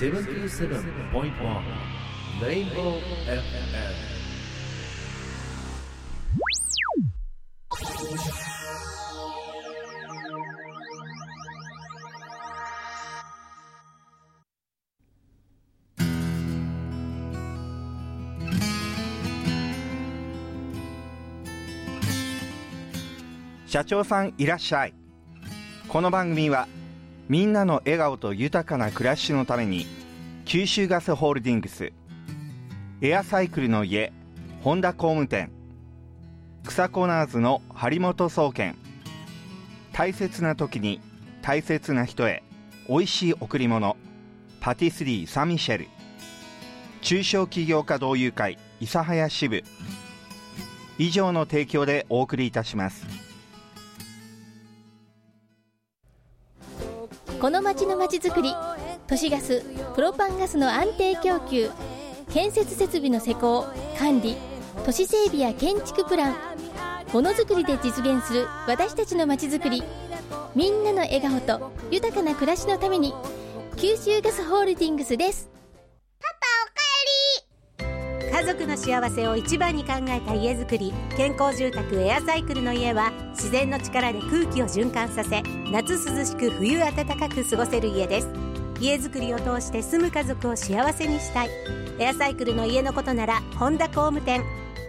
77.1 Rainbow FM。 社長さんいらっしゃい。この番組はみんなの笑顔と豊かな暮らしのために九州ガスホールディングス、エアサイクルの家本田工務店、草コナーズの張本総研、大切な時に大切な人へおいしい贈り物パティスリーサンミシェル、中小企業家同友会諫早支部以上の提供でお送りいたします。 この町のまちづくり、都市ガス、プロパンガスの安定供給、建設設備の施工、管理、都市整備や建築プラン、ものづくりで実現する私たちのまちづくり、みんなの笑顔と豊かな暮らしのために九州ガスホールディングスです。 パパおかえり。家族の幸せを一番に考えた家づくり、健康住宅エアサイクルの家は自然の力で空気を循環させ、夏涼しく冬暖かく過ごせる家です。家づくりを通して住む家族を幸せにしたい。エアサイクルの家のことなら本田工務店。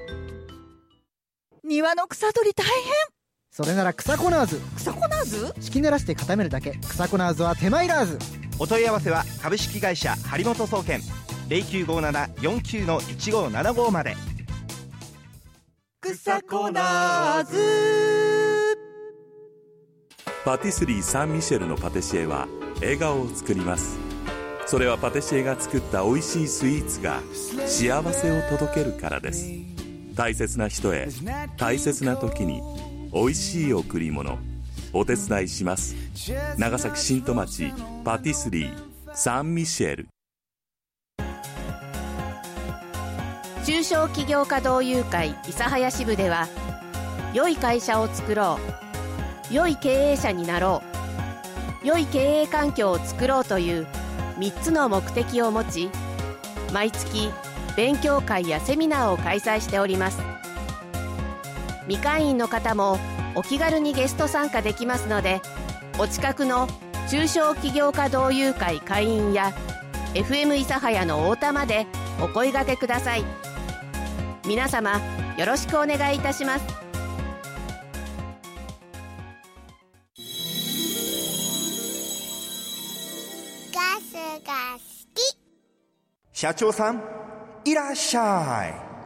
庭の草取り大変。 それなら草コナーズ。 草コナーズ？ 敷き濡らして固めるだけ。草コナーズは手間いらず。 お問い合わせは株式会社張本総研 0957-49-1575 まで。 草コナーズ。 パティスリーサンミシェルのパティシエは笑顔を作ります。それはパティシエが作った美味しいスイーツが幸せを届けるからです。大切な人へ大切な時に美味しい贈り物、お手伝いします。長崎新戸町パティスリーサンミシェル。 中小企業家同友会諫早支部では、良い会社を作ろう、良い経営者になろう、良い経営環境を作ろうという3つの目的を持ち、毎月勉強会やセミナーを開催しております。未会員の方もお気軽にゲスト参加できますので、お近くの中小企業家同友会会員や FM 諫早の太田までお声掛けください。皆様よろしくお願いいたします。 ガスが好き。 社長さんいらっしゃ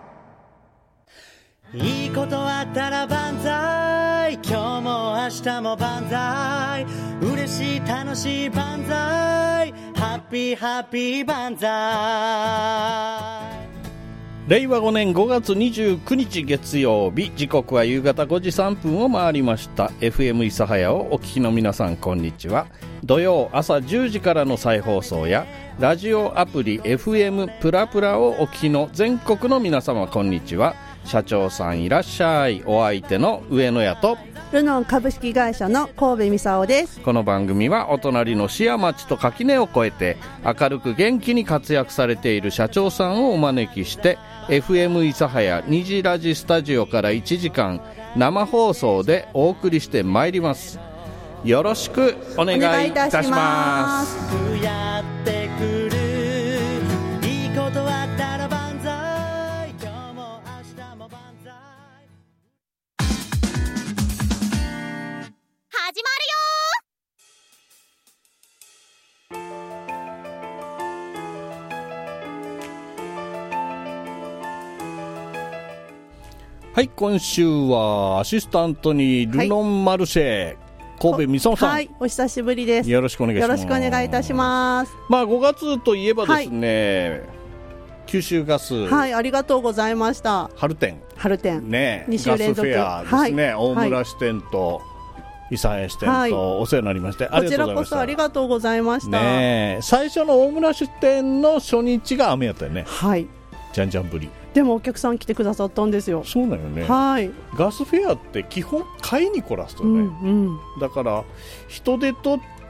い。いいことあったら万歳、今日も明日も万歳、嬉しい楽しい万歳、ハッピーハッピー万歳。 令和5年5月29日月曜日、時刻は夕方5時3分を回りました。 FM 諫早をお聞きの皆さんこんにちは。土曜朝10時からの再放送やラジオアプリ FM プラプラをお聞きの全国の皆様こんにちは。社長さんいらっしゃい。お相手の上野屋とルノン株式会社の神戸美沙です。 この番組はお隣の市や町と垣根を越えて明るく元気に活躍されている社長さんをお招きして、 FM 諫早虹ラジスタジオから1時間生放送でお送りしてまいります。よろしくお願いいたします。 やってくる、いいことあったら万歳、今日も明日も万歳。 始まはい、今週はアシスタントにルノンマルシェ、神戸美沙さん、 はい、お久しぶりです。 よろしくお願いします。 よろしくお願いいたします。 まあ5月といえばですね、九州ガス、 はい、ありがとうございました。 春展ね、 2週連続ガスフェアですね、大村支店と諫早支店とお世話になりまして、ありがとうございました。こちらこそありがとうございました。 ね、最初の大村支店の初日が雨やったよね。 はい、 じゃんじゃんぶりでもお客さん来てくださったんですよ。 そうだよね、 はい、 ガスフェアって基本買いに来らすとね、だから人手と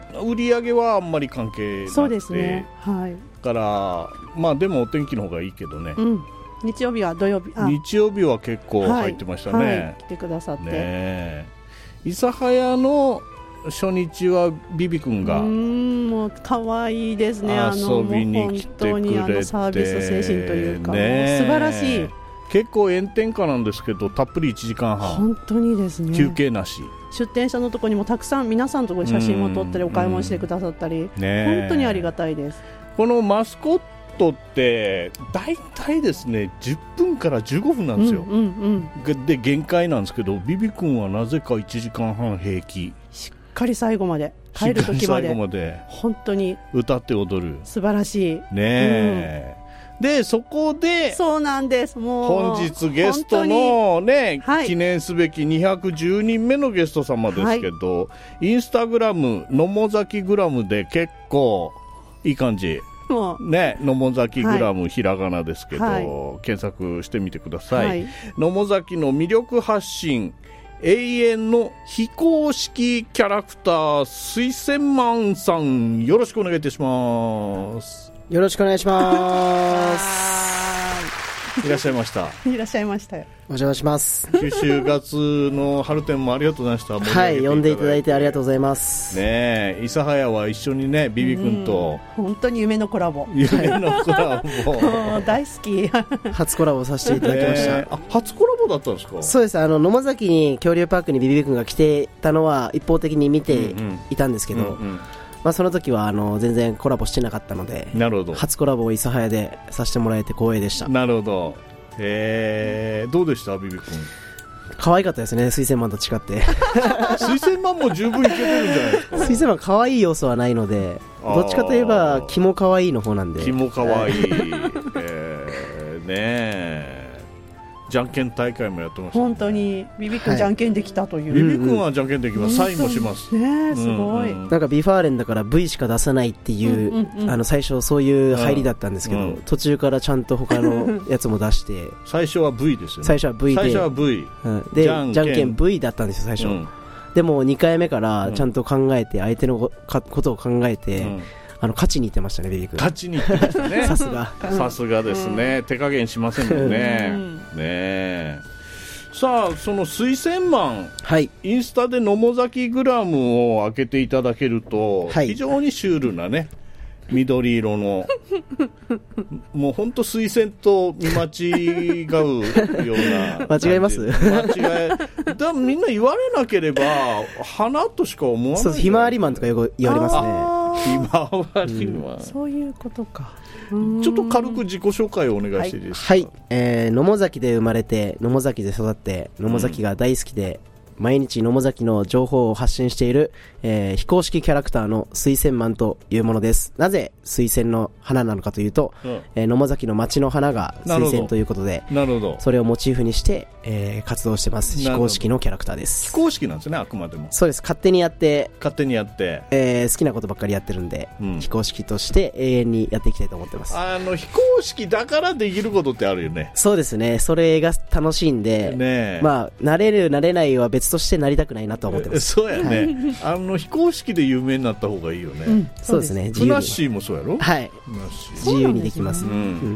売り上げはあんまり関係なくて、 そうですね、はい、 からまあでもお天気の方がいいけどね、 うん、日曜日は土曜日、 日曜日は結構入ってましたね、 はいはい、来てくださって、 ね、諫早の初日はビビ君がもう可愛いですね、 遊びに来てくれて、 もう本当にサービス精神というか、 ね、 素晴らしい。 結構炎天下なんですけどたっぷり1時間半本当にですね、 休憩なし、 出店者のところにもたくさん皆さんのところに写真も撮ったりお買い物してくださったり、本当にありがたいです。このマスコットって大体ですね10分から15分なんですよ、で限界なんですけど、ビビ君はなぜか1時間半平気、 しっかり最後まで帰る時まで本当に歌って踊る、 素晴らしいねえ、でそこでそうなんです、もう本日ゲストのね、はい、記念すべき210人目のゲスト様ですけど、はい、インスタグラム野母崎グラムで結構いい感じね、野母崎グラム、はい、ひらがなですけど、はい、検索してみてください、はい、野母崎の魅力発信、永遠の非公式キャラクター水仙マンさん、よろしくお願いいたします。 よろしくお願いしますいらっしゃいました。 いらっしゃいましたよ。 お邪魔します。 九州月の春展もありがとうございました。 はい、呼んでいただいてありがとうございますね。諫早は一緒にね、ビビ君と本当に夢のコラボ、 夢のコラボ大好き初コラボさせていただきました、 初コラボだったんですか？ そうです、野母崎に恐竜パークにビビ君が来てたのは一方的に見ていたんですけど、まあ、その時は全然コラボしてなかったので、 なるほど、 初コラボを諫早でさせてもらえて光栄でした。 なるほど、どうでしたビビ君？ 可愛かったですね、水仙マンと違って水仙マンも十分いけてるんじゃないですか？ 水仙マン可愛い要素はないので、どっちかといえば気も可愛いの方なんで。 気も可愛いねえ、じゃんけん大会もやってました、ね、 本当にビビ君じゃんけんできたという、 ビビ君はじゃんけんできます、サインもします、 ね、すごい、 なんかビファーレンだから V しか出さないっていう、最初そういう入りだったんですけど、途中からちゃんと他のやつも出して最初は V ですよね。 最初は V で、 最初は V、 でじゃんけん V だったんですよ最初、でも2回目からちゃんと考えて、相手のことを考えて、勝ちにいってましたね、ビビ君。 勝ちにいってましたねさすがさすがですね、手加減しませんもんねねえ。さあ、その水仙マン、はい、インスタで野母崎グラムを開けていただけると、はい、非常にシュールなね緑色のもう本当水仙と見間違うような間違えます？ 間違えだ、みんな言われなければ花としか思わない。 そう、ひまわりマンとか言われますね。 ひまわりマン、 そういうことか。 ちょっと軽く自己紹介をお願いしていいですか？ はい、野母崎で生まれて野母崎で育って野母崎が大好きで、毎日野母崎の情報を発信している、非公式キャラクターの水仙マンというものです。なぜ水仙の花なのかというと、野母崎の町の花が水仙ということで、 なるほど、 それをモチーフにして、活動してます。非公式のキャラクターです。 非公式なんですね、あくまでも。 そうです、勝手にやって、 好きなことばっかりやってるんで、非公式として永遠にやっていきたいと思ってます。 非公式だからできることってあるよね。 そうですね、それが楽しいんで、 ね、 まあ慣れる慣れないは別としてなりたくないなと思ってます。 そうやね、はい、非公式で有名になった方がいいよね、 そうですね。 ふなっしーもそうやろ？ はい、自由にできます。ふ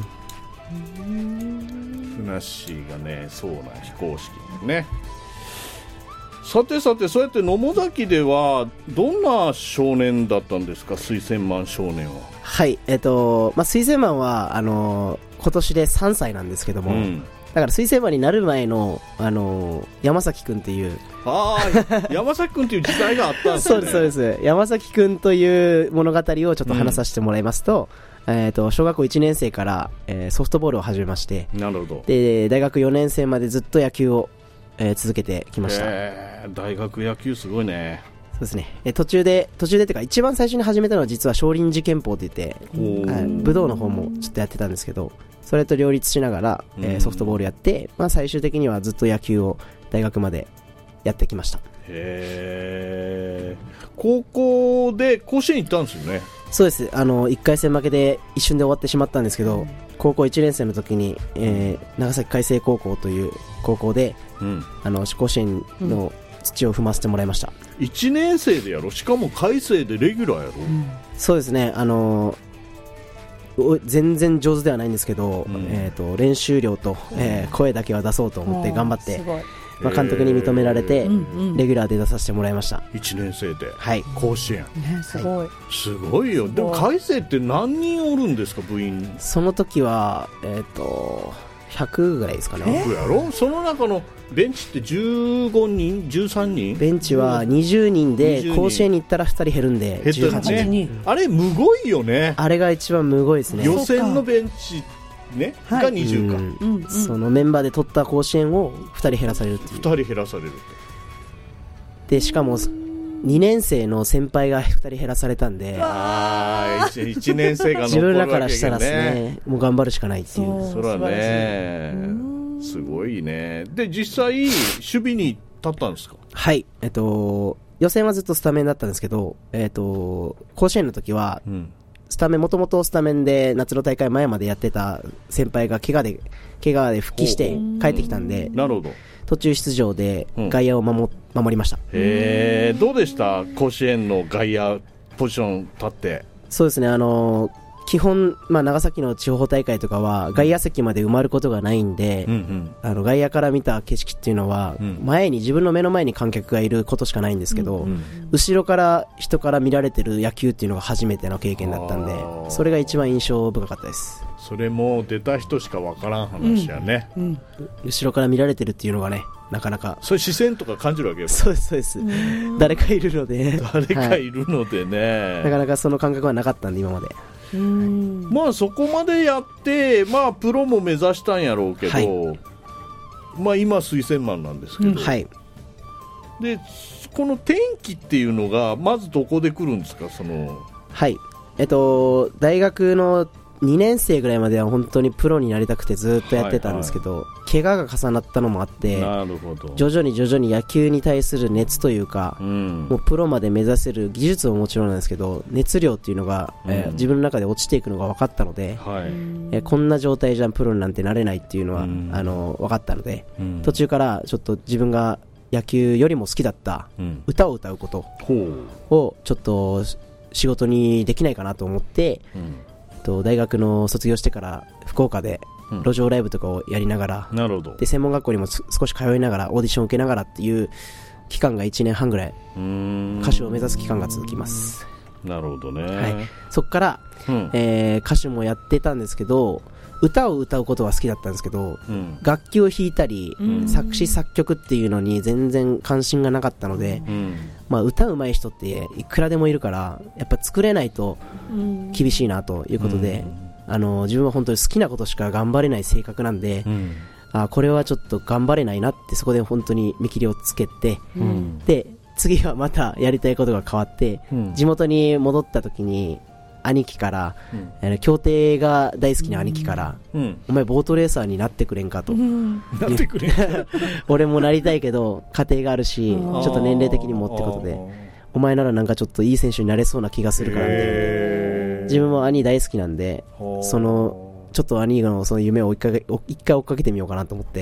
なっしーがね、そうなん非公式ね。さてさて、そうやって野母崎ではどんな少年だったんですか、水仙マン少年は？ はい、水仙マンは今年で3歳なんですけども、だから水仙マンになる前の、山崎くんっていう山崎くんっていう時代があったんですね。 そうですそうです。山崎くんという物語をちょっと話させてもらいますと、小学校1年生から、ソフトボールを始めまして、 なるほど。 で大学4年生までずっと野球を、続けてきました。 大学野球すごいね。 そうですね。途中でっていうか一番最初に始めたのは実は少林寺拳法といって、武道の方もちょっとやってたんですけど、それと両立しながら、ソフトボールやって、まあ、最終的にはずっと野球を大学までやってきました。 高校で甲子園行ったんですよね。 そうです。1回戦負けで一瞬で終わってしまったんですけど、高校1年生の時に、長崎海星高校という高校で、甲子園の土を踏ませてもらいました。 1年生でやろ、しかも海星でレギュラーやろ、 そうですね、全然上手ではないんですけど、練習量と、声だけは出そうと思って頑張って、監督に認められて、レギュラーで出させてもらいました。 1年生で、 はい、 甲子園、 すごい、 すごいよ。でも海星って何人おるんですか、部員。 その時は100ぐらいですかね。 100やろ。その中のベンチって15人13人、 ベンチは20人で、甲子園に行ったら2人減るんで18人、 あれむごいよね。 あれが一番むごいですね。 予選のベンチね、が20か、 そのメンバーで取った甲子園を2人減らされるっていう。 2人減らされるで、しかも2年生の先輩が2人減らされたんで、 1年生が残るわけがね、 自分らからしたらですね、もう頑張るしかないっていう。 そらね、すごいね。で、実際守備に立ったんですか。 はい、予選はずっとスタメンだったんですけど、甲子園の時は、スタメン、もともとスタメンで夏の大会前までやってた先輩が怪我で復帰して帰ってきたんで、 なるほど、 途中出場で外野を守りました。 どうでした甲子園の外野ポジション立って。 そうですね、基本、長崎の地方大会とかは外野席まで埋まることがないんで、外野から見た景色っていうのは、自分の目の前に観客がいることしかないんですけど、後ろから人から見られてる野球っていうのが初めての経験だったんで、それが一番印象深かったです。 それも出た人しか分からん話やね、 後ろから見られてるっていうのがね、なかなかそういう視線とか感じるわけよ。 そうですそうです、誰かいるので誰かいるのでね、 なかなかその感覚はなかったんで今まで。 そこまでやって、プロも目指したんやろうけど、今推薦マンなんですけど、でこの転機っていうのがまずどこで来るんですか。 はい、大学の2年生ぐらいまでは本当にプロになりたくてずっとやってたんですけど、怪我が重なったのもあって、徐々に野球に対する熱というか、もうプロまで目指せる技術ももちろんなんですけど、熱量っていうのが、自分の中で落ちていくのが分かったので、こんな状態じゃプロになんてなれないっていうのは、分かったので、途中からちょっと自分が野球よりも好きだった歌を歌うことをちょっと仕事にできないかなと思って、大学の卒業してから福岡で路上ライブとかをやりながら、で専門学校にも少し通いながらオーディションを受けながらっていう期間が1年半ぐらい、歌手を目指す期間が続きます。 なるほどね、 そこから、歌手もやってたんですけど、歌を歌うことは好きだったんですけど、楽器を弾いたり、作詞作曲っていうのに全然関心がなかったので、歌うまい人っていくらでもいるから、やっぱ作れないと厳しいなということで、自分は本当に好きなことしか頑張れない性格なんで、これはちょっと頑張れないなって、そこで本当に見切りをつけて、で次はまたやりたいことが変わって、地元に戻った時に兄貴から、競艇が大好きな兄貴から、お前ボートレーサーになってくれんかと、 なってくれんか俺もなりたいけど家庭があるし、ちょっと年齢的にもってことで、お前ならなんかちょっといい選手になれそうな気がするからみたいな。自分も兄大好きなんで、ちょっと兄のその夢を一回追っかけてみようかなと思って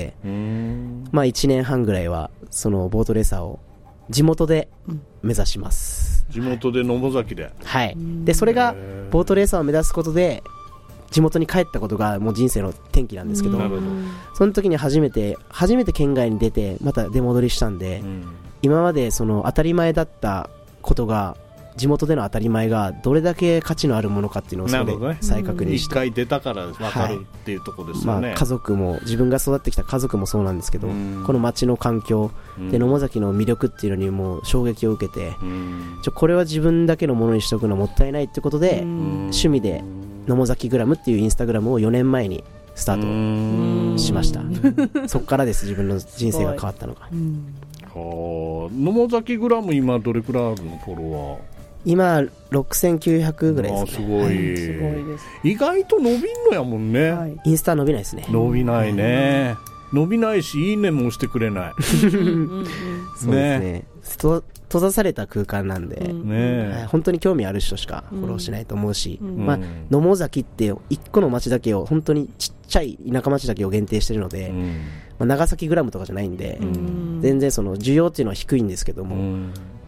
、1年半ぐらいはそのボートレーサーを地元で目指します。 地元で野母崎で、 でそれがボートレーサーを目指すことで地元に帰ったことがもう人生の転機なんですけど、その時に初めて県外に出てまた出戻りしたんで、今までその当たり前だったことが、地元での当たり前がどれだけ価値のあるものかっていうのをそこで再確認して、 一回出たから分かるっていうところですよね。 家族も、自分が育ってきた家族もそうなんですけど、この町の環境で野母崎の魅力っていうのにも衝撃を受けて、これは自分だけのものにしておくのはもったいないってことで、趣味で野母崎グラムっていうインスタグラムを4年前にスタートしました。そこからです、自分の人生が変わったのが。 野母崎グラム今どれくらいあるの、フォロワー。 今6900ぐらいですね。 すごいです。意外と伸びんのやもんね、 インスタ伸びないですね。 伸びないね、伸びないし、いいねも押してくれないそうですね、閉ざされた空間なんで、本当に興味ある人しかフォローしないと思うし、野母崎って1個の町だけを、本当にちっちゃい田舎町だけを限定してるので、長崎グラムとかじゃないんで、全然その需要っていうのは低いんですけども、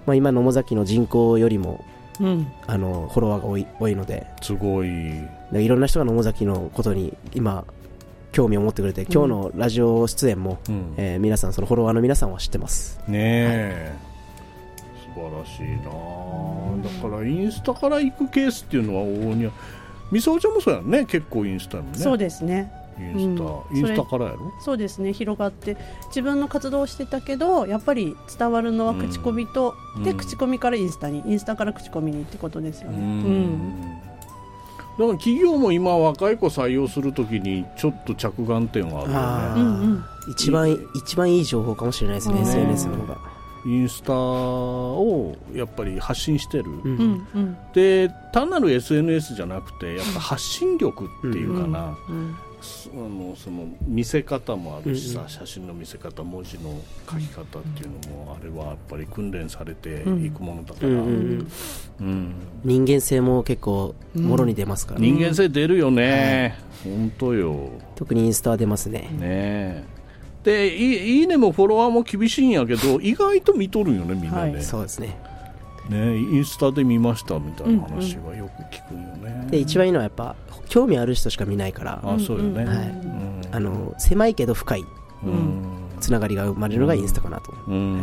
まあ、今野母崎の人口よりも、 うん、 フォロワーが多いので、 すごいいろんな人が野母崎のことに今興味を持ってくれて、今日のラジオ出演も、皆さん、そのフォロワーの皆さんは知ってますねえ、はい、素晴らしいな。だからインスタから行くケースっていうのは往々には、みさおちゃんもそうやね、結構インスタもね。 そうですね、 インスタからやろ。 そうですね、広がって自分の活動をしてたけど、やっぱり伝わるのは口コミと、で口コミからインスタに、インスタから口コミにってことですよね。 だから企業も今若い子採用するときにちょっと着眼点はあるよね。 一番いい情報かもしれないですね、SNS の方が。 インスタをやっぱり発信してる、で単なる SNS じゃなくてやっぱ発信力っていうかな、その見せ方もあるしさ、写真の見せ方、文字の書き方っていうのも、あれはやっぱり訓練されていくものだから、 人間性も結構もろに出ますからね。 人間性出るよね、本当よ。 特にインスタは出ますね。 でいいねもフォロワーも厳しいんやけど、意外と見とるんよね、みんなね。 そうですね。 インスタで見ましたみたいな話はよく聞くよね。 で一番いいのはやっぱ興味ある人しか見ないから。 そうよね、 狭いけど深いつながりが生まれるのがインスタかなと。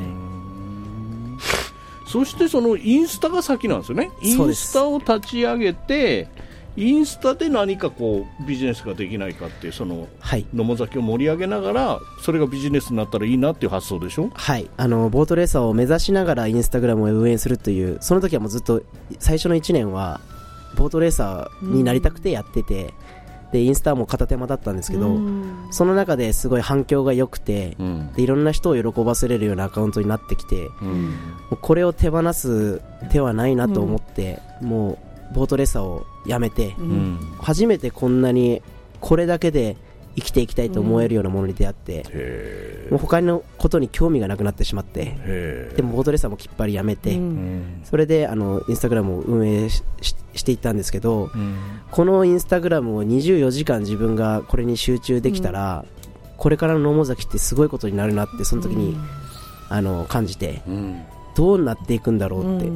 そしてそのインスタが先なんですよね。インスタを立ち上げて、インスタで何かこうビジネスができないかっていう、その野母崎を盛り上げながらそれがビジネスになったらいいなっていう発想でしょ。 はい、ボートレーサーを目指しながらインスタグラムを運営するという、その時はもうずっと最初の1年はボートレーサーになりたくてやってて、でインスタも片手間だったんですけど、その中ですごい反響が良くて、でいろんな人を喜ばせれるようなアカウントになってきて、もうこれを手放す手はないなと思って、もうボートレーサーをやめて、初めてこんなにこれだけで生きていきたいと思えるようなものに出会って、もう他のことに興味がなくなってしまって、でもボートレーサーもきっぱりやめて、それでインスタグラムを運営 していったんですけど、このインスタグラムを24時間自分がこれに集中できたら、これからの野母崎ってすごいことになるなってその時に感じて、どうなっていくんだろうって、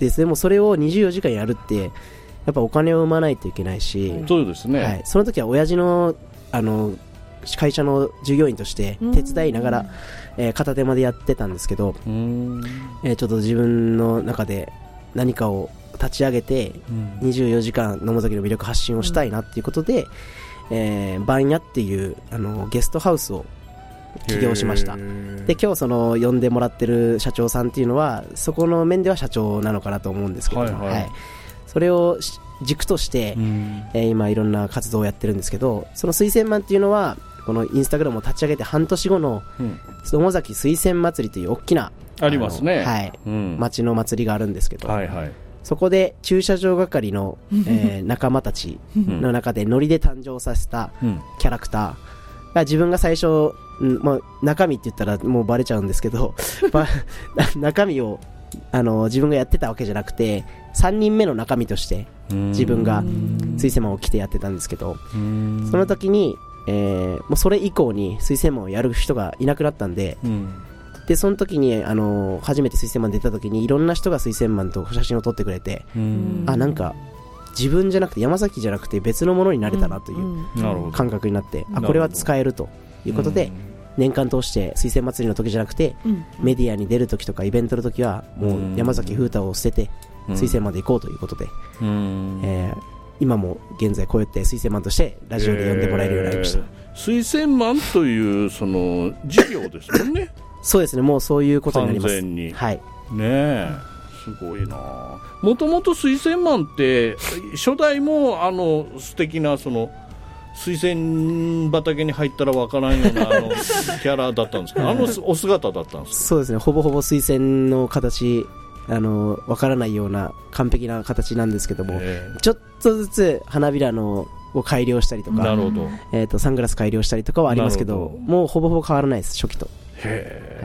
でもそれを24時間やるってやっぱお金を生まないといけないし、 そうですね、 はい、その時は親父の会社の従業員として手伝いながら、片手間でやってたんですけど、ちょっと自分の中で何かを立ち上げて、24時間野母崎の魅力発信をしたいなっていうことで、番屋っていうゲストハウスを起業しました。で今日呼んでもらってる社長さんっていうのはそこの面では社長なのかなと思うんですけど、それを軸として、今いろんな活動をやってるんですけど、その水仙マンっていうのはこのインスタグラムを立ち上げて半年後の野母崎水仙祭りという大きなありますね、 町の祭りがあるんですけど、そこで駐車場係の、仲間たちの中でノリで誕生させたキャラクターが、自分が最初、中身って言ったらもうバレちゃうんですけど中身を自分がやってたわけじゃなくて3人目の中身として自分が水仙マンを着てやってたんですけど、その時に、もうそれ以降に水仙マンをやる人がいなくなったんで、でその時に初めて水仙マン出た時にいろんな人が水仙マンと写真を撮ってくれて、なんか自分じゃなくて山崎じゃなくて別のものになれたなという感覚になって、これは使えるということで、年間通して水仙祭りの時じゃなくて、メディアに出る時とかイベントの時はもう山崎風太を捨てて水仙まで行こうということで、今も現在こうやって水仙マンとしてラジオで呼んでもらえるようになりました。 水仙マンというその事業ですもんねそうですね、もうそういうことになります。 完全に、 はい、 ねえすごいな。もともと水仙マンって初代も素敵な水仙畑に入ったらわからんようなキャラだったんですけど、お姿だったんですか。 そうですね、ほぼほぼ水仙の形わからないような完璧な形なんですけども、ちょっとずつ花びらを改良したりとか、 なるほど、 サングラス改良したりとかはありますけど、もうほぼほぼ変わらないです、初期と。 へ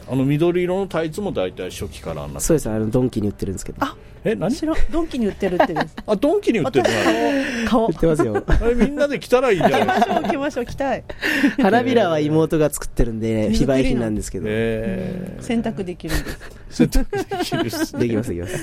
緑色のタイツも大体初期からあんな。 そうです。ドンキに売ってるんですけど。 何？ ドンキに売ってるってです。 ドンキに売ってるの。顔。 売ってますよ。 あれみんなで着たらいいじゃないですか。 着ましょう着たい。 花びらは妹が作ってるんで非売品なんですけど。 洗濯できるんです。 洗濯できるです。 できますできます。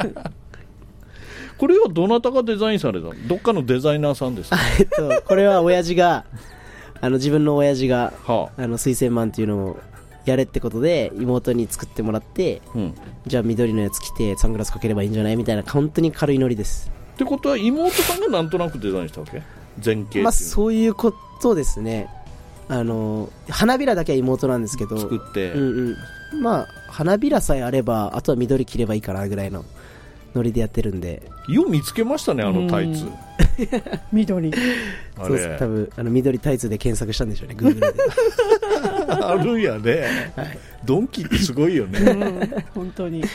これはどなたがデザインされたの？どっかのデザイナーさんですか？ これは親父が自分の親父が、水仙マンっていうのをやれってことで妹に作ってもらって、じゃあ緑のやつ着てサングラスかければいいんじゃないみたいな本当に軽いノリです。 ってことは妹さんがなんとなくデザインしたわけ？前景そういうことですね。花びらだけは妹なんですけど作って、 花びらさえあればあとは緑着ればいいかなぐらいのノリでやってるんで。 よう見つけましたね、タイツ。 緑。 そうです。多分緑タイツで検索したんでしょうね、Google で。 あるんやね。ドンキってすごいよね。 本当に。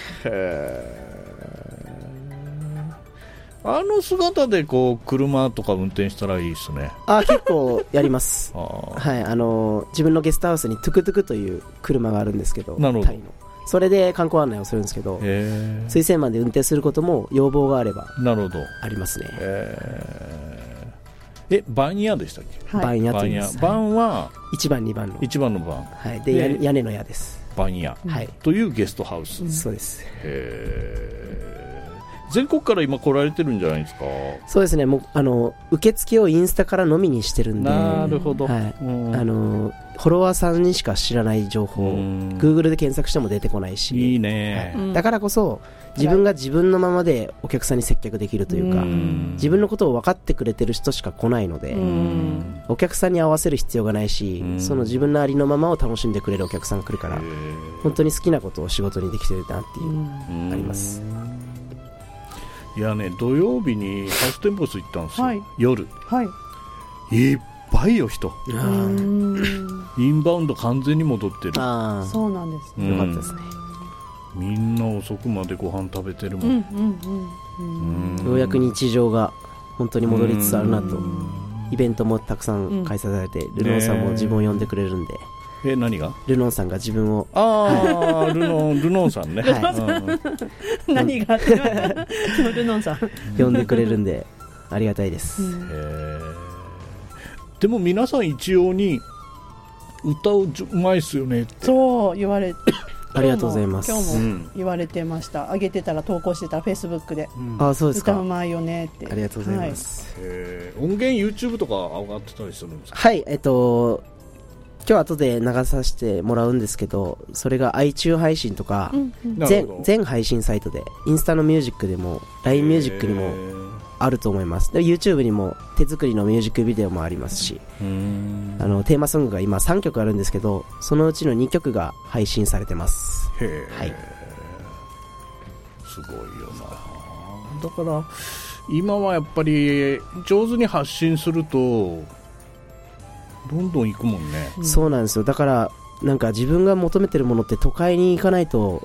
姿で車とか運転したらいいですね。 結構やります。はい、自分のゲストハウスにトゥクトゥクという車があるんですけど、 なるほど。 それで観光案内をするんですけど、水仙マンで運転することも要望があればありますね。 バンヤでしたっけ？ バンヤと言います。 バンは 1番2番の 1番のバン、 はい、で屋根の屋です。 バンヤというゲストハウス。 そうです。 全国から今来られてるんじゃないですか？ そうですね。もう受付をインスタからのみにしてるんで。 なるほど。 はい、フォロワーさんにしか知らない情報、Google で検索しても出てこないし。 いいね。 だからこそ自分が自分のままでお客さんに接客できるというか、自分のことを分かってくれてる人しか来ないので、お客さんに合わせる必要がないし、その自分のありのままを楽しんでくれるお客さんが来るから、本当に好きなことを仕事にできてるなっていうあります。 いやね、土曜日にハウステンボス行ったんですよ、夜。いっぱいよ人。インバウンド完全に戻ってる。 そうなんですね。 よかったですね。 みんな遅くまでご飯食べてるもん。 ようやく日常が本当に戻りつつあるなと。イベントもたくさん開催されて、ルノーさんも自分を呼んでくれるんで。 何が？ ルノンさんが自分を。 ルノンさんね。 何が？ルノンさん呼んでくれるんでありがたいです。 でも皆さん一様に歌うまいっすよねって。 そう言われて。 ありがとうございます。 今日も言われてました。上げてたら投稿してたらフェイスブックで。 そうですか。 歌うまいよねって。 ありがとうございます。 音源 YouTube とか上がってたりするんですか？ はい、今日後で流させてもらうんですけど、それが iTunes 配信とか、全配信サイトで、インスタのミュージックでも LINE ミュージックにもあると思います。で YouTube にも手作りのミュージックビデオもありますし、テーマソングが今3曲あるんですけど、そのうちの2曲が配信されてます。はい、 すごいよな。だから今はやっぱり上手に発信するとどんどん行くもんね。 そうなんですよ。だからなんか自分が求めてるものって都会に行かないと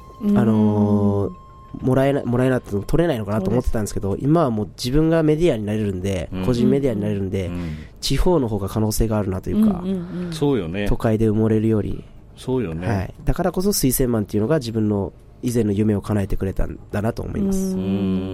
もらえなって取れないのかなと思ってたんですけど、今はもう自分がメディアになれるんで、個人メディアになれるんで、地方の方が可能性があるなというか、 そうよね。 都会で埋もれるより。 そうよね。 はい、だからこそ水仙マンっていうのが自分の以前の夢を叶えてくれたんだなと思います。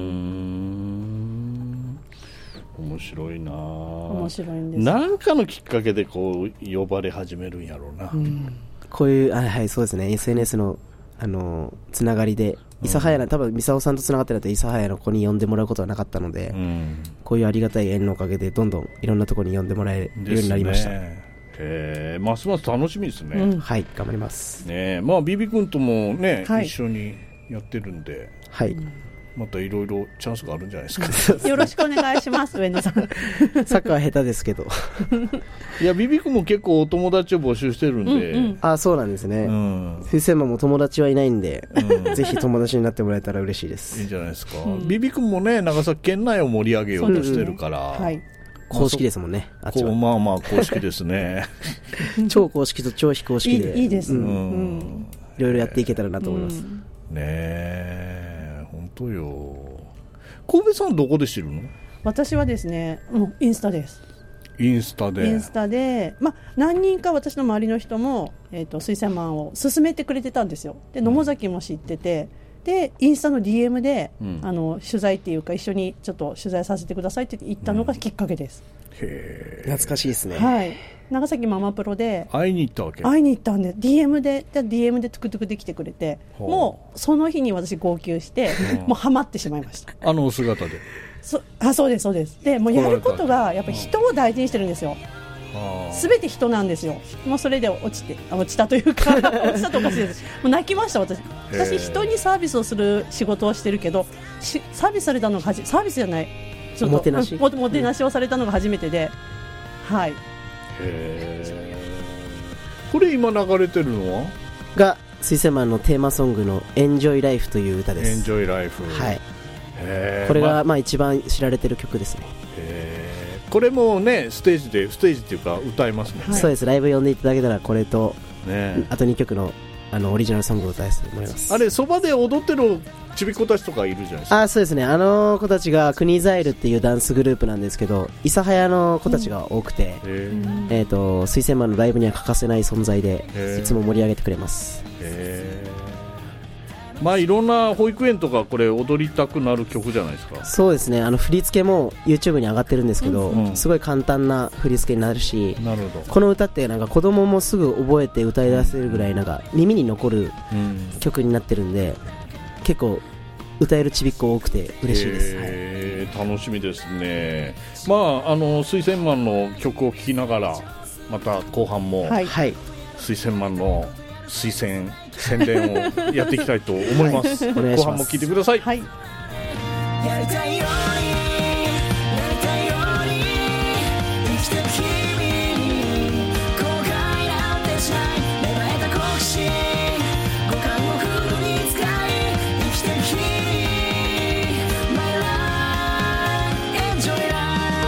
面白いな。 面白いんです。 なんかのきっかけでこう呼ばれ始めるんやろうな。 こういうはいそうですね。SNS のつながりで諫早な多分三沢さんとつながってないと諫早の子に呼んでもらうことはなかったので、こういうありがたい縁のおかげでどんどんいろんなところに呼んでもらえるようになりました。 ますます楽しみですね。 はい、頑張りますね。まあビビ君ともね、一緒にやってるんで、 はい。 またいろいろチャンスがあるんじゃないですか。 よろしくお願いします、上野さん。 サッカー下手ですけど。 いや、ビビ君も結構お友達を募集してるんで。 そうなんですね。水仙マンも友達はいないんで、ぜひ友達になってもらえたら嬉しいです。 いいんじゃないですか。ビビ君もね、長崎県内を盛り上げようとしてるから。 公式ですもんね。 まあまあ公式ですね。 超公式と超非公式で。 いいです。いろいろやっていけたらなと思います。 ねえ、本当よ。神戸さんどこで知るの？ 私はですね、インスタです。 インスタで、 何人か私の周りの人も、水仙マンを勧めてくれてたんですよ。で野母崎も知ってて、でインスタの DM で、取材っていうか一緒にちょっと取材させてくださいって言ったのがきっかけです。 懐かしいですね。 はい、長崎ママプロで会いに行ったわけ。 会いに行ったんで DM でトゥクトゥクで来てくれて、もうその日に私号泣して、もうハマってしまいました。 お姿で。 そうですそうです。でもうやることがやっぱり人を大事にしてるんですよ。すべて人なんですよ。もうそれで落ちたというか落ちたとおかしいです。もう泣きました私人にサービスをする仕事をしてるけど、サービスされたのがサービスじゃないちょっともてなしをされたのが初めてで、はい。 これ今流れてるのはが水仙マンのテーマソングのエンジョイライフという歌です。 エンジョイライフ、 はい。これが一番知られてる曲ですね。 これもねステージっていうか歌いますもんね。 そうです。ライブ呼んでいただけたらこれと、あと2曲のオリジナルソングを歌わせてもらいます。 あれそばで踊ってるちびっ子たちとかいるじゃないですか。 そうですね。子たちがクニザイルっていうダンスグループなんですけど、諫早の子たちが多くて、水仙マンのライブには欠かせない存在で、いつも盛り上げてくれます。 いろんな保育園とかこれ踊りたくなる曲じゃないですか。 そうですね。振り付けも YouTube に上がってるんですけど、すごい簡単な振り付けになるし、この歌って子供もすぐ覚えて歌い出せるぐらい耳に残る曲になってるんで、結構歌えるちびっ子多くて嬉しいです。 楽しみですね。水仙マンの曲を聴きながらまた後半も、水仙マンの推薦宣伝をやっていきたいと思います。後半も聞いてください。 やりたいようになりたいように生きてる君に後悔なんてしない芽生えた好奇心五感をフルに使い生きてる君に My life enjoy life。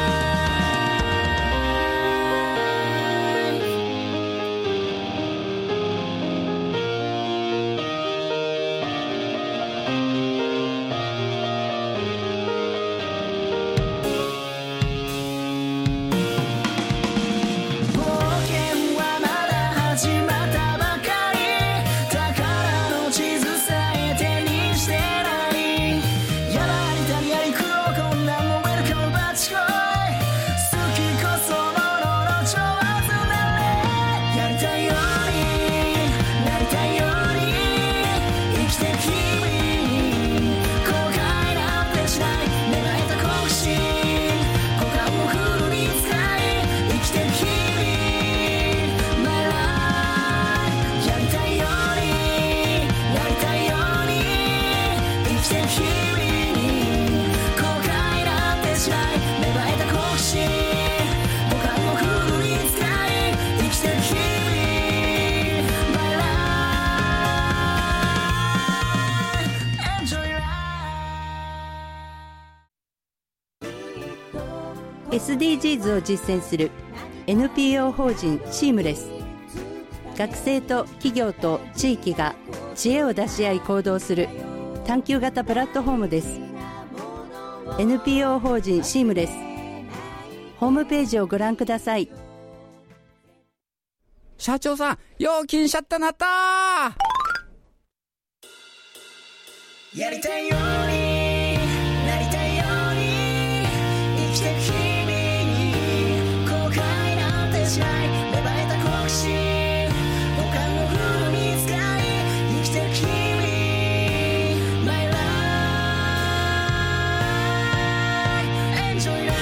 SDGs を実践する NPO 法人シームレス。学生と企業と地域が知恵を出し合い行動する探究型プラットフォームです。 NPO 法人シームレス、ホームページをご覧ください。 社長さん、料金シャッターなったー。 やりたいようになりたいように生きてる君に後悔なんてしない芽生えた好奇心五感をフルに使い生きてる君に My life enjoy life。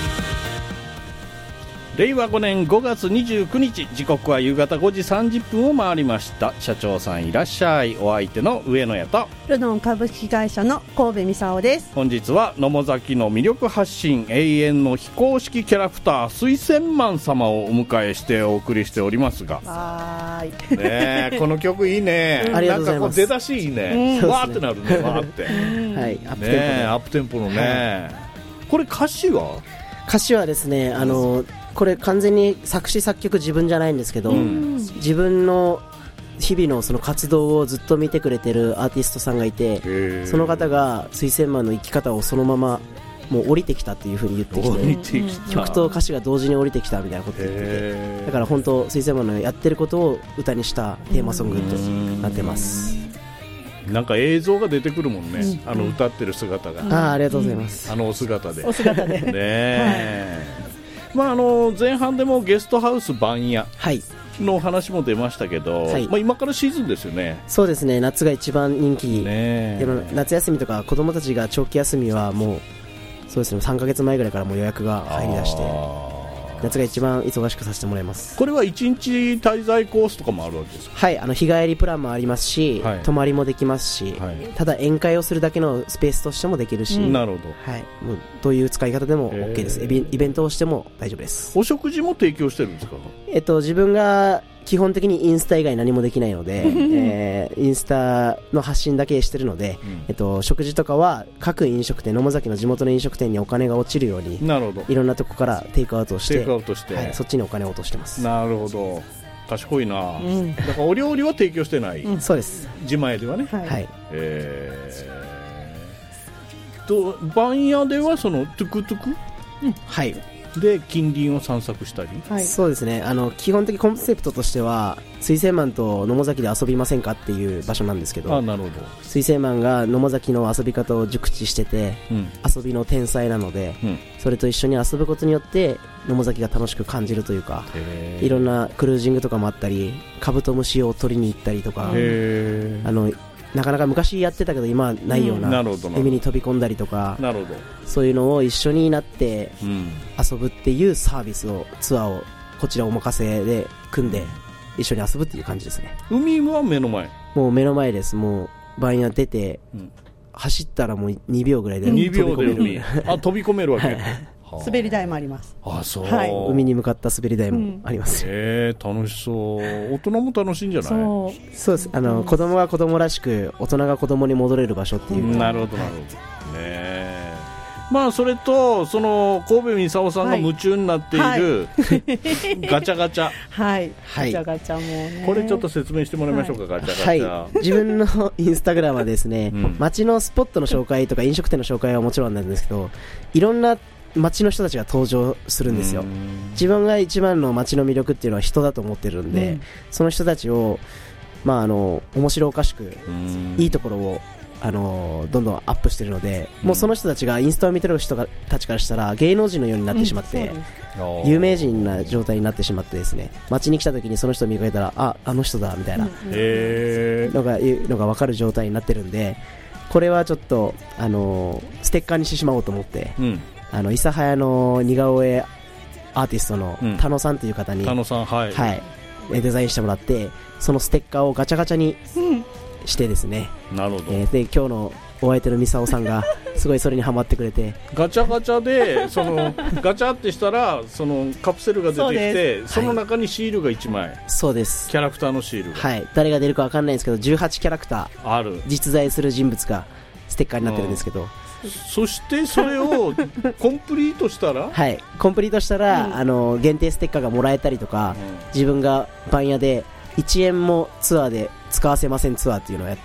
令和5年5月29日、時刻は夕方5時30分を回りました。社長さんいらっしゃい。お相手の上野屋とルノン株式会社の神戸美沙です。 本日は野母崎の魅力発信、永遠の非公式キャラクター水仙マン様をお迎えしてお送りしておりますが、ね、この曲いいね。 ありがとうございます。 なんかこう出だしいいね。わーってなるね。わーって、 はい、 アップテンポのね、これ歌詞はですね、これ完全に作詞作曲自分じゃないんですけど、自分の日々のその活動をずっと見てくれてるアーティストさんがいて、その方が水仙マンの生き方をそのままもう降りてきたっていう風に言って降りきて、 てきた曲と歌詞が同時に降りてきたみたいなこと言ってて、だから本当水星マンのやってることを歌にしたテーマソングとなってます。 なんか映像が出てくるもんね、歌ってる姿が。 ありがとうございます。 お姿で。 お姿で。 ねまあ前半でもゲストハウス番屋の話も出ましたけど、まあ今からシーズンですよね。 そうですね、夏が一番人気。でも夏休みとか子供たちが長期休みはもうそうですね、3ヶ月前ぐらいからもう予約が入りだして、夏が一番忙しくさせてもらいます。 これは1日滞在コースとかもあるわけですか？ はい、日帰りプランもありますし、泊まりもできますし、ただ宴会をするだけのスペースとしてもできるし、 なるほど、 はい、もうどういう使い方でも OK です。イベントをしても大丈夫です。 お食事も提供してるんですか？ 自分が基本的にインスタ以外何もできないので、インスタの発信だけしてるので、食事とかは各飲食店、野母崎の地元の飲食店にお金が落ちるように、 なるほど、 いろんなとこからテイクアウトして、 はい、 そっちにお金を落としてます。 なるほど、賢いな、だからお料理は提供してない、 そうです、 自前ではね、 はい、 番屋ではそのトゥクトゥク、 はいで近隣を散策したり、 そうですね、基本的コンセプトとしては水星マンと野母崎で遊びませんかっていう場所なんですけど、 なるほど、 水星マンが野母崎の遊び方を熟知してて、遊びの天才なので、それと一緒に遊ぶことによって野母崎が楽しく感じるというか、いろんなクルージングとかもあったり、カブトムシを取りに行ったりとか、なかなか昔やってたけど今はないような海に飛び込んだりとか、そういうのを一緒になって遊ぶっていうサービスを、ツアーをこちらお任せで組んで一緒に遊ぶっていう感じですね。 海は目の前、 もう目の前です。もう番屋出て、走ったらもう2秒ぐらいで飛び込める。 飛び込めるわけ滑り台もあります。 そう、 海に向かった滑り台もあります。 楽しそう。大人も楽しいんじゃない？ そうです。子供が子供らしく、大人が子供に戻れる場所っていう。 なるほどなるほど。まあそれとその神戸操さんが夢中になっている、ガチャガチャ、 ガチャガチャもね、 これちょっと説明してもらいましょうか。ガチャガチャ、 自分のインスタグラムはですね、街のスポットの紹介とか飲食店の紹介はもちろんなんですけど、いろんな街の人たちが登場するんですよ。自分が一番の街の魅力っていうのは人だと思ってるんで、その人たちを面白おかしくいいところをどんどんアップしてるので、もうその人たちがインスタを見てる人たちからしたら芸能人のようになってしまって、有名人な状態になってしまってですね、街に来た時にその人を見かけたら、あの人だみたいなのが分かる状態になってるんで、これはちょっとステッカーにしてしまおうと思って、諫早の似顔絵アーティストの田野さんという方に、デザインしてもらって、そのステッカーをガチャガチャにしてですね、 なるほど、 で今日のお相手のミサオさんがすごいそれにハマってくれて、 ガチャガチャでそのガチャってしたらそのカプセルが出てきて、その中にシールが1枚、 そうです、 キャラクターのシールが、 誰が出るか分かんないんですけど18キャラクターある、 実在する人物がステッカーになってるんですけど、 そしてそれをコンプリートしたらコンプリートしたら、限定ステッカーがもらえたりとか、自分が番屋で1円もツアーで使わせませんツアーっていうのをやって、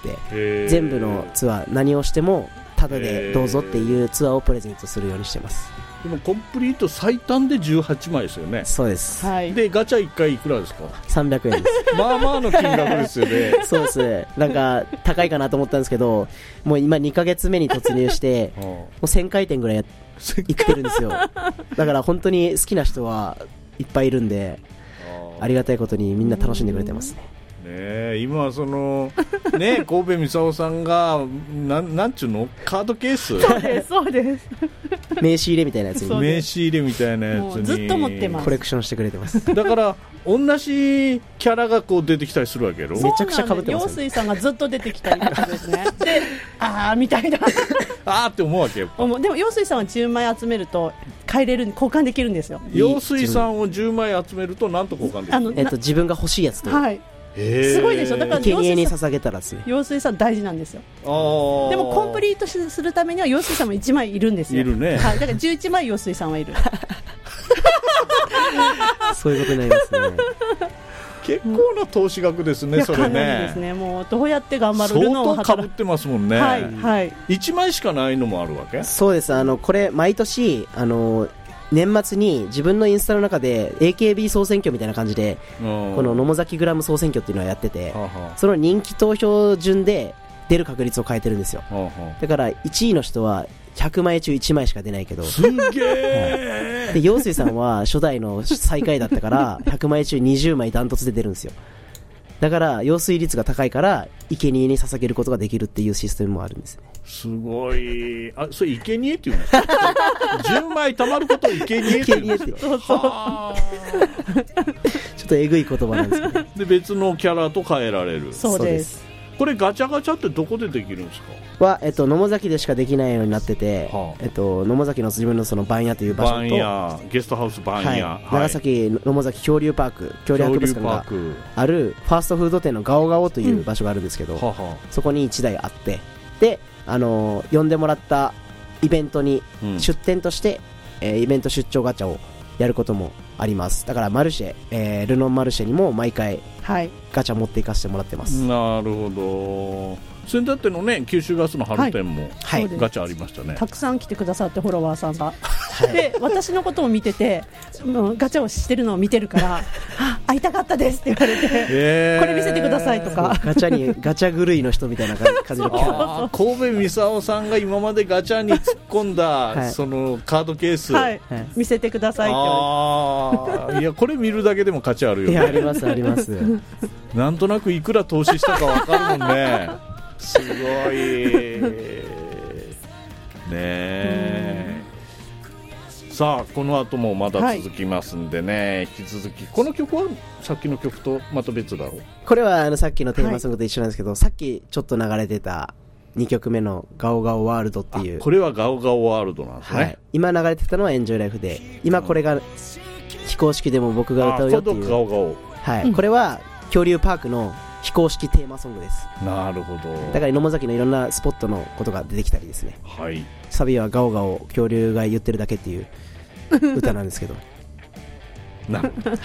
全部のツアー何をしてもタダでどうぞっていうツアーをプレゼントするようにしてます。 でもコンプリート最短で18枚ですよね。 そうです、 でガチャ1回いくらですか ？300円ですまあまあの金額ですよねそうですね、なんか高いかなと思ったんですけど、もう今2ヶ月目に突入してもう1000回転ぐらい行ってるんですよだから本当に好きな人はいっぱいいるんで、ありがたいことにみんな楽しんでくれてますね。 今その神戸操さんがなんちゅうのカードケース、 そうです名刺入れみたいなやつに、 名刺入れみたいなやつにずっと持ってます。 コレクションしてくれてますだから同じキャラがこう出てきたりするわけやろ。 めちゃくちゃ被ってます。 陽水さんがずっと出てきたりとかですねでみたいなって思うわけよ。 でも陽水さんは10枚集めると交換できるんですよ。 陽水さんを10枚集めると何と交換できる？ 自分が欲しいやつと、 すごいでしょ。だから生贄に捧げたらですね、 陽水さん大事なんですよ。でもコンプリートするためには陽水さんも1枚いるんですよ。 いるね、 だから11枚陽水さんはいるそういうことになりますね結構な投資額ですね、それね。 かなりですね。もうどうやって頑張るのを相当かぶってますもんね。 はいはい。 1枚しかないのもあるわけ？ そうです。これ毎年年末に自分のインスタの中で AKB 総選挙みたいな感じでこの野茂崎グラム総選挙っていうのをやってて、その人気投票順で出る確率を変えてるんですよ。だから1位の人は100枚中1枚しか出ないけど、 すげーで陽水さんは初代の最下位だったから100枚中20枚ダントツで出るんですよ。だから陽水率が高いから生贄に捧げることができるっていうシステムもあるんですね。 すごい。それ生贄っていうんですか10枚貯まることを生贄っていうんですか。 ちょっとえぐい言葉なんですけど、 で別のキャラと変えられる。 そうです。 これガチャガチャってどこでできるんですか？ は野茂崎でしかできないようになってて、野茂崎の自分のその番屋という場所と、 番屋ゲストハウス番屋、 長崎野茂崎恐竜パーク恐竜博物館があるファーストフード店のガオガオという場所があるんですけど、そこに1台あって、で呼んでもらったイベントに出店として、イベント出張ガチャをやることもあります。だからマルシェ、ルノンマルシェにも毎回ガチャ持っていかせてもらってます。 なるほど。先だってのね、九州ガスの春店も、ガチャありましたね。 たくさん来てくださって、フォロワーさんが、で私のことを見てて、ガチャをしてるのを見てるから会いたかったですって言われて、これ見せてくださいとか、 ガチャ狂いの人みたいな感じのキャラ神戸美沙さんが今までガチャに突っ込んだ、そのカードケース、 見せてくださいって言われて、 いやこれ見るだけでも価値あるよね。 いやありますありますなんとなくいくら投資したか分かるもんねすごいね。さあこの後もまだ続きますんでね、引き続きこの曲はさっきの曲とまた別だろう。 これはさっきのテーマソングと一緒なんですけど、さっきちょっと流れてた2曲目のガオガオワールドっていう、 これはガオガオワールドなんですね、 今流れてたのはエンジョイライフで、今これが非公式でも僕が歌うよっていう、 ガオガオ、 これは恐竜パークの非公式テーマソングです。 なるほど。 だから野茂崎のいろんなスポットのことが出てきたりですね、サビはガオガオ恐竜が言ってるだけっていう歌なんですけどなるほど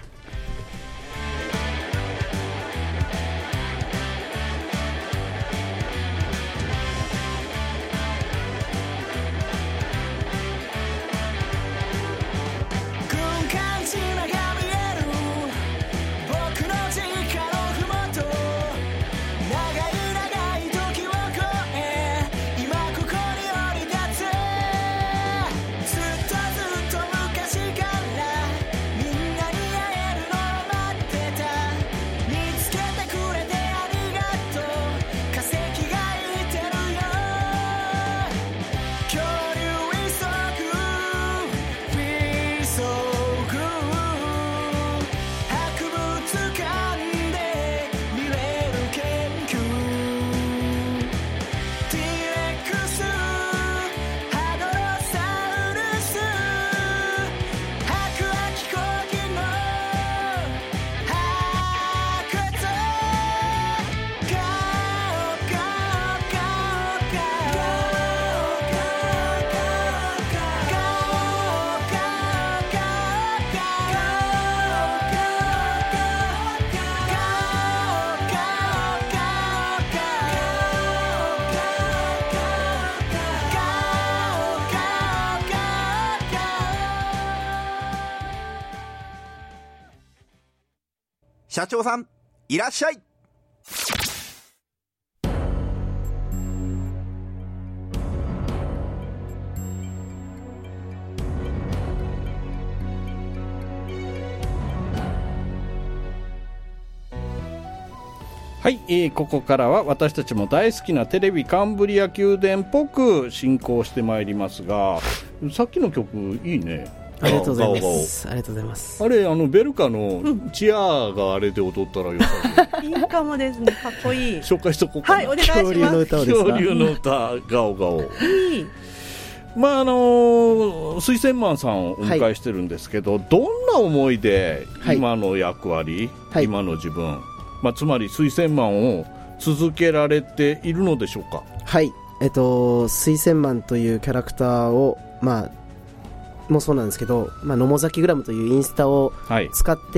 社長さんいらっしゃい。 はい、ここからは私たちも大好きなテレビカンブリア宮殿っぽく進行してまいりますが、さっきの曲いいね。 ありがとうございます。ありがとうございます。 あれベルカのチアがあれで踊ったらよかった。 いいかもですね。かっこいい。 紹介しとこうかな。 はい、お願いします。 恐竜の歌をですか。 恐竜の歌ガオガオ。 いい。 まあ水仙マンさんをお迎えしてるんですけど、どんな思いで今の役割、今の自分、つまり水仙マンを続けられているのでしょうか。 はい、水仙マンというキャラクターをもそうなんですけど、野茂崎グラムというインスタを使って、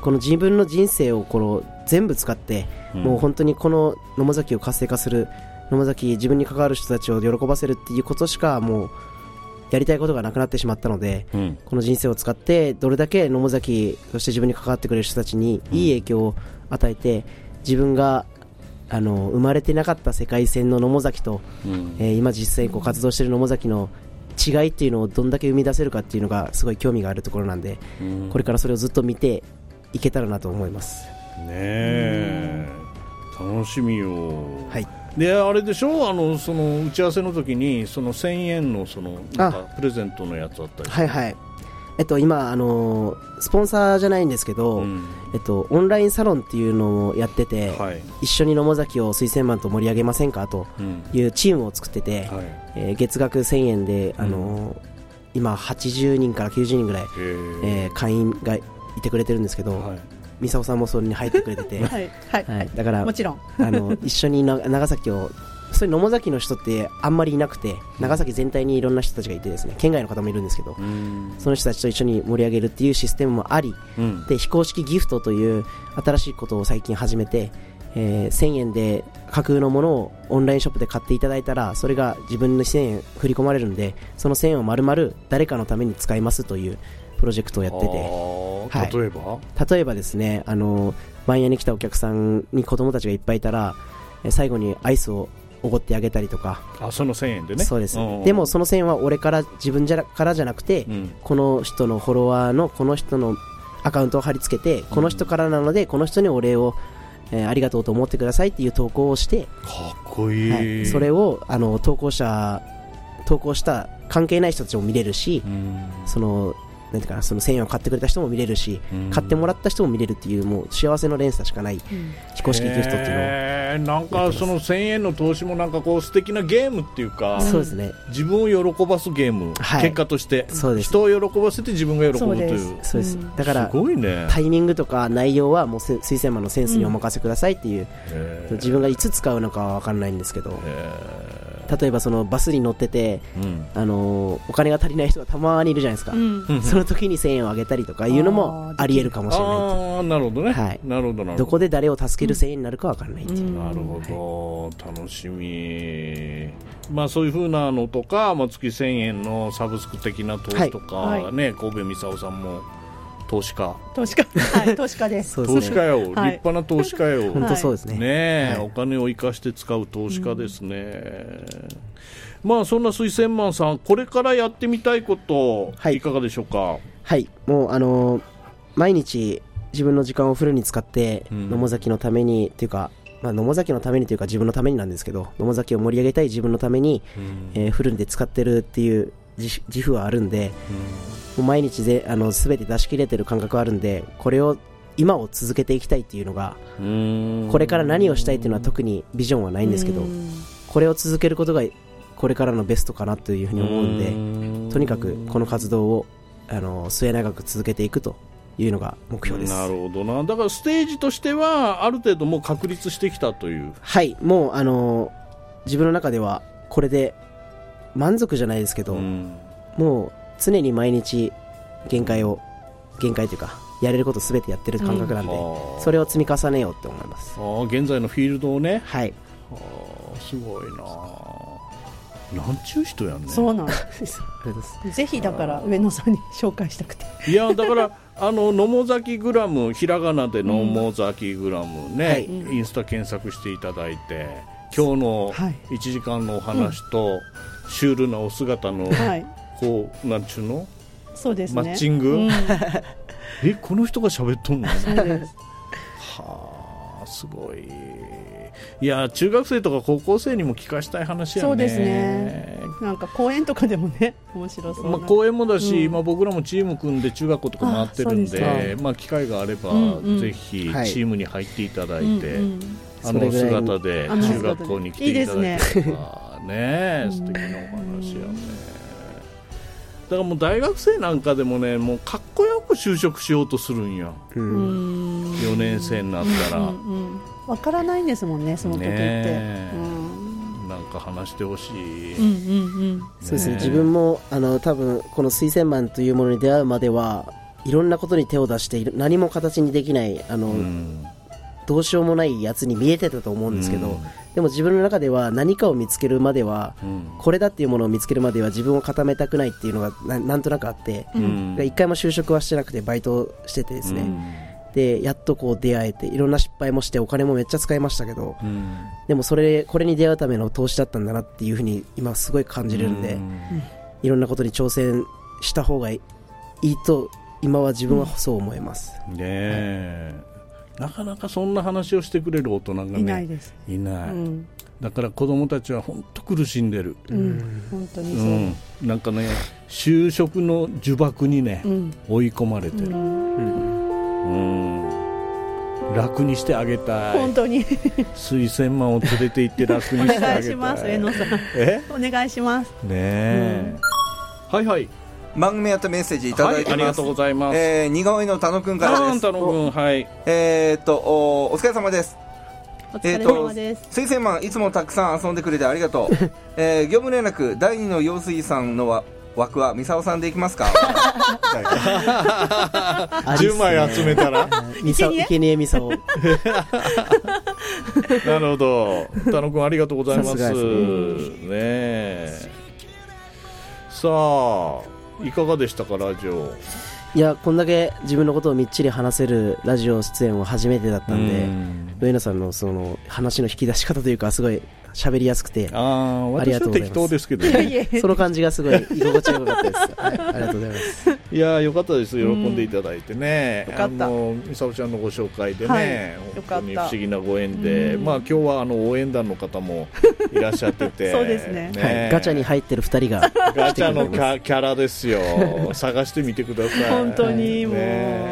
この自分の人生をこの全部使って、もう本当にこの野母崎を活性化する、野母崎自分に関わる人たちを喜ばせるっていうことしかもうやりたいことがなくなってしまったので、この人生を使ってどれだけ野母崎、そして自分に関わってくれる人たちにいい影響を与えて、自分が生まれてなかった世界線の野母崎と、今実際こう活動している野母崎の違いっていうのをどんだけ生み出せるかっていうのがすごい興味があるところなんで、これからそれをずっと見ていけたらなと思いますねえ、楽しみよ。 はい。 であれでしょ、その打ち合わせの時にその1000円のそのなんかプレゼントのやつあったりして。 はいはい。今スポンサーじゃないんですけど、オンラインサロンっていうのをやってて、一緒に野母崎を推薦マンと盛り上げませんかというチームを作ってて、月額1000円で今80人から90人ぐらい、会員がいてくれてるんですけど、ミサオさんもそれに入ってくれててはい、 だからもちろん一緒に長崎を、そういう野母崎の人ってあんまりいなくて、長崎全体にいろんな人たちがいてですね、県外の方もいるんですけど、その人たちと一緒に盛り上げるっていうシステムもあり、で非公式ギフトという新しいことを最近始めて、1000円で架空のものをオンラインショップで買っていただいたら、それが自分の1000円振り込まれるんで、その1000円を丸々誰かのために使いますというプロジェクトをやってて、例えばですね、番屋に来たお客さんに子供たちがいっぱいいたら、最後にアイスをおごってあげたりとか。 その1000円でね。 そうです。でもその1000円は俺から自分からじゃなくて、この人のフォロワーのこの人のアカウントを貼り付けて、この人からなのでこの人にお礼を、ありがとうと思ってくださいっていう投稿をして、 かっこいい、 それを投稿した関係ない人たちも見れるし、なんていうかな、その1000円を買ってくれた人も見れるし、買ってもらった人も見れるっていう、もう幸せの連鎖しかない非公式ギフトっていうのを、 なんかその1000円の投資もなんかこう素敵なゲームっていうか、 そうですね、 自分を喜ばすゲーム、結果としてそうです、 人を喜ばせて自分が喜ぶという。 そうです。だからすごいね、 タイミングとか内容はもう推薦マンのセンスにお任せくださいっていう、自分がいつ使うのかは分からないんですけど、例えばそのバスに乗ってて、お金が足りない人がたまにいるじゃないですか、その時に1000円をあげたりとかいうのもあり得るかもしれない。 なるほどね、 はい、 なるほど、 どこで誰を助ける1000円になるか分からないっていう、 なるほど、楽しみ。そういう風なのとか、月1000円のサブスク的な投資とか、神戸美沙夫さんも投資家投資家です。 投資家よ、立派な投資家よ。 本当そうですね。 お金を生かして使う投資家ですね。そんな推薦マンさん、これからやってみたいこと、いかがでしょうか。 はい、もう毎日自分の時間をフルに使って、野母崎のためにっていうか、野母崎のためにというか自分のためになんですけど、野母崎を盛り上げたい自分のために、フルで使ってるっていう自負はあるんで、もう毎日全て出し切れてる感覚はあるんで、これを今を続けていきたいっていうのが、これから何をしたいっていうのは特にビジョンはないんですけど、これを続けることがこれからのベストかなというふうに思うんで、とにかくこの活動を末永く続けていくというのが目標です。 なるほどな。だからステージとしてはある程度もう確立してきたという。 はい、もう自分の中ではこれで満足じゃないですけど、もう常に毎日限界というかやれることすべてやってる感覚なんで、それを積み重ねようって思います。 現在のフィールドをね。 はい。 すごいな。なんちゅう人やんね。 そうなんですぜひだから上野さんに紹介したくて。 いやだから野母崎グラム、ひらがなで野母崎グラムね、インスタ検索していただいて、今日の1時間のお話と、シュールなお姿の、こうなんちゅうの、 そうですね、 マッチング、この人が喋っとんの。 そうです。 はあ、すごい。いや中学生とか高校生にも聞かしたい話やね。 そうですね。なんか公園とかでもね、面白そうな。 公園もだし、僕らもチーム組んで中学校とか回ってるんで、機会があれば、ぜひチームに入っていただいて、あの姿で中学校に来ていただいてとかね、素敵なお話やね。だからもう大学生なんかでもね、もうかっこよく就職しようとするんや。4年生になったらわからないんですもんね、その時って。 なんか話してほしい。 そうですね。自分も多分この推薦マンというものに出会うまではいろんなことに手を出して何も形にできないどうしようもないやつに見えてたと思うんですけど、でも自分の中では何かを見つけるまでは、これだっていうものを見つけるまでは自分を固めたくないっていうのがなんとなくあって、一回も就職はしてなくてバイトしててですね、でやっとこう出会えて、いろんな失敗もしてお金もめっちゃ使いましたけど、でもこれに出会うための投資だったんだなっていうふうに今すごい感じれるんで、いろんなことに挑戦した方がいいと今は自分はそう思います、 なかなかそんな話をしてくれる大人がねいないです。 いない、だから子供たちは本当苦しんでる、 本当にそう、 なんかね就職の呪縛にね、追い込まれてる、楽にしてあげたい、 本当に推薦マンを連れて行って楽にしてあげたい。 お願いします上野さん、お願いしますねえ、はいはい、 番組やったメッセージいただいてます、 ありがとうございます。 似顔絵の田野くんからです。 田野くん、はい、 お疲れ様です。 お疲れ様です。 推薦マンいつもたくさん遊んでくれてありがとう。業務連絡第2の陽水さんの枠はミサオさんでいきますか。 10枚集めたらいけねえミサオ。 なるほど、田野くんありがとうございます。ねえ、さあいかがでしたかラジオ。 いや、こんだけ自分のことをみっちり話せるラジオ出演は初めてだったんで、上野さんのその話の引き出し方というかすごい喋りやすくて、ありがとうございます。私は適当ですけどねその感じがすごい居心地よかったです、ありがとうございます。 いやよかったです、喜んでいただいてね、 よかった。 みさおちゃんのご紹介でね、本当に不思議なご縁で、まあ今日は応援団の方もいらっしゃっててそうですね、 ガチャに入ってる2人がガチャのキャラですよ探してみてください。 本当にもう、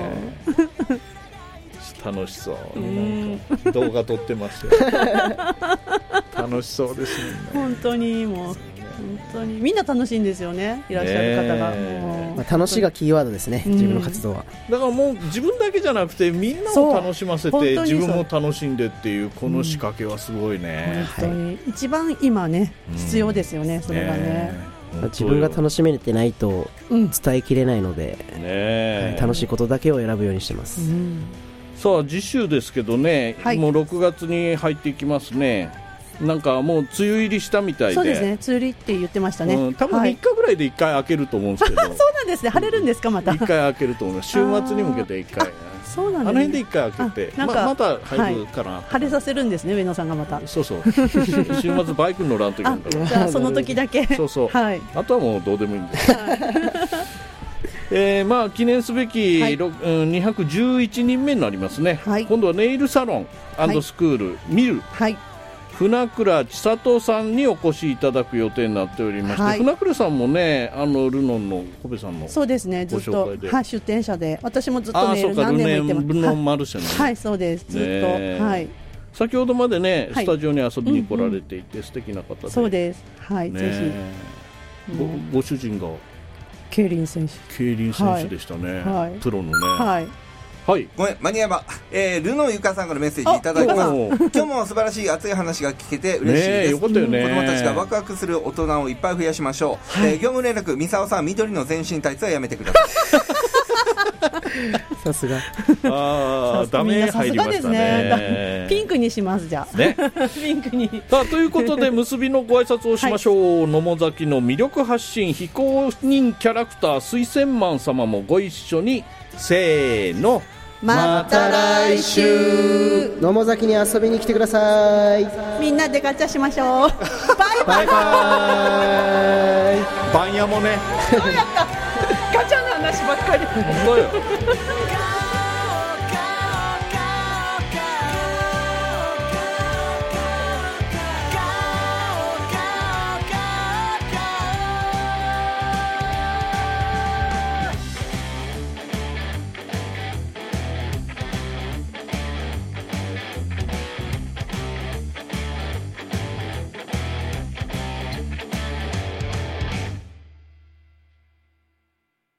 楽しそう、なんか動画撮ってますよ楽しそうですね。 本当にもう本当にみんな楽しいんですよね、いらっしゃる方が、 楽しいがキーワードですね、自分の活動は。 だからもう自分だけじゃなくてみんなを楽しませて自分も楽しんでっていうこの仕掛けはすごいね、 本当に一番今ね必要ですよね、それがね。 自分が楽しめてないと伝えきれないので、楽しいことだけを選ぶようにしてます。 さあ次週ですけどね、もう6月に入っていきますね。なんかもう梅雨入りしたみたいで。 そうですね、梅雨入りって言ってましたね、 多分3日ぐらいで1回開けると思うんですけど、 そうなんですね、晴れるんですか、また 1回開けると思います。週末に向けて1回、 そうなんですね、 あの辺で1回開けて、また入るかな、 晴れさせるんですね、上野さんがまた。 そうそう週末バイクに乗らんといけないから、 じゃあその時だけそうそう、あとはもうどうでもいいんですまあ、記念すべき、211人目になりますね、今度はネイルサロン&スクール、ミル、船倉千里さんにお越しいただく予定になっておりまして、船倉さんもね、ルノンの小部さんのそうですね、ずっと、出店者で、私もずっとネイル何年も行ってます。 ルノンマルシェのね、 はい、そうです、ずっと、 先ほどまでね、スタジオに遊びに来られていて、素敵な方で、 そうです、はい、ぜひご主人が競輪選手でしたね、プロのね、 ごめん間に合えば、ルノゆかさんからメッセージいただきます。今日も素晴らしい熱い話が聞けて嬉しいです。 よかったよね。 子供たちがワクワクする大人をいっぱい増やしましょう。業務連絡、ミサオさん緑の全身タイツはやめてくださいさすがダメ入りましたね。 ピンクにします、じゃあ、 ね、 ピンクに。 さあということで結びのご挨拶をしましょう、野母崎の魅力発信非公認キャラクター推薦マン様もご一緒に、せーの、 また来週野母崎に遊びに来てください。 みんなでガチャしましょうバイバイバンヤもねそうやったガチャの話ばっかり本当よ